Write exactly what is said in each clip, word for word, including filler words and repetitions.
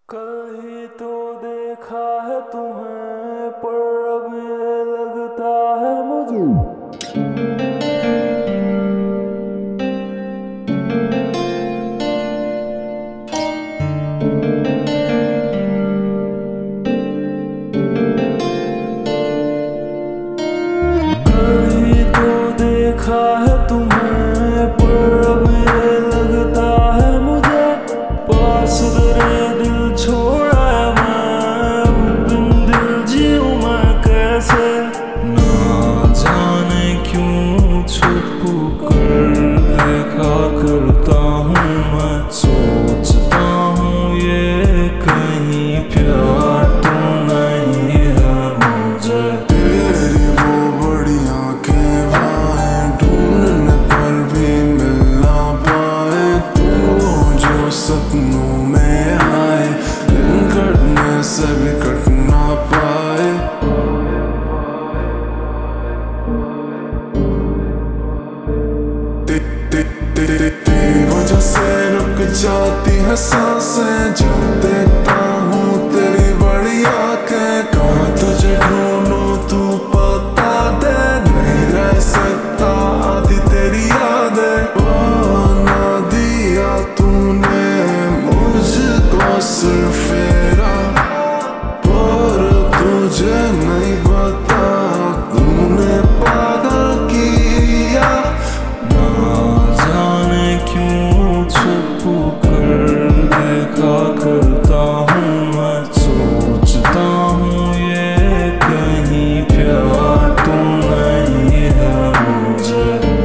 कहीं तो देखा है तुम्हें, पर अब ये लगता है मुझे कहीं तो देखा है तुम्हें, पर अब ये लगता है मुझे पास तेरे दिल छोड़ा है मैं, अब बिन दिल जीऊं मैं कैसे। ना जाने क्यों छुप कर देखा करता हूँ मैं, सोचता हूँ ये कहीं प्यार तो नहीं है मुझे। तेरी वो बड़ी आंखें बाहें ढूंढने पर भी मिल ना पाए, तू जो सपनों में आए दिन कटने से भी कट ना पाए। ते, ते, ते, ते, तेरी वजह से रुक जाती है सांसें, जो देखता हूँ तेरी बड़ी आंखें, कहाँ तुझे ढूंढूं तू पता दे, नहीं रह सकता आधी तेरी यादें। बना दिया तूने मुझको सिर्फ फेरा, पर तुझे नहीं पता तूने पागल किया। ना जाने क्यों छुप कर देखा करता हूँ मैं, सोचता हूँ ये कहीं प्यार तो नहीं है मुझे।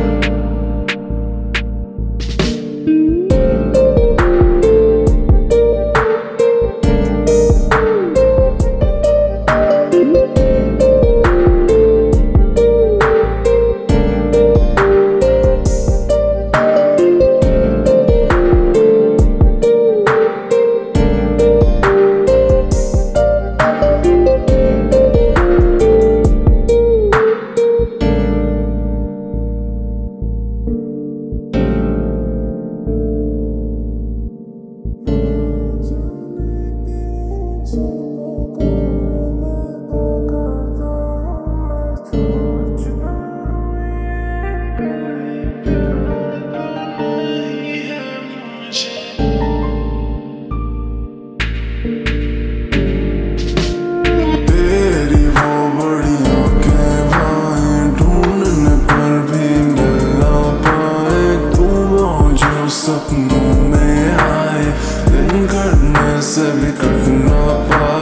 तेरी वो बड़ी आंखें बाहें ढूंढने पर भी मिल ना पाए, तू वो जो सपनों में आए दिन कटने से भी कट ना पाए।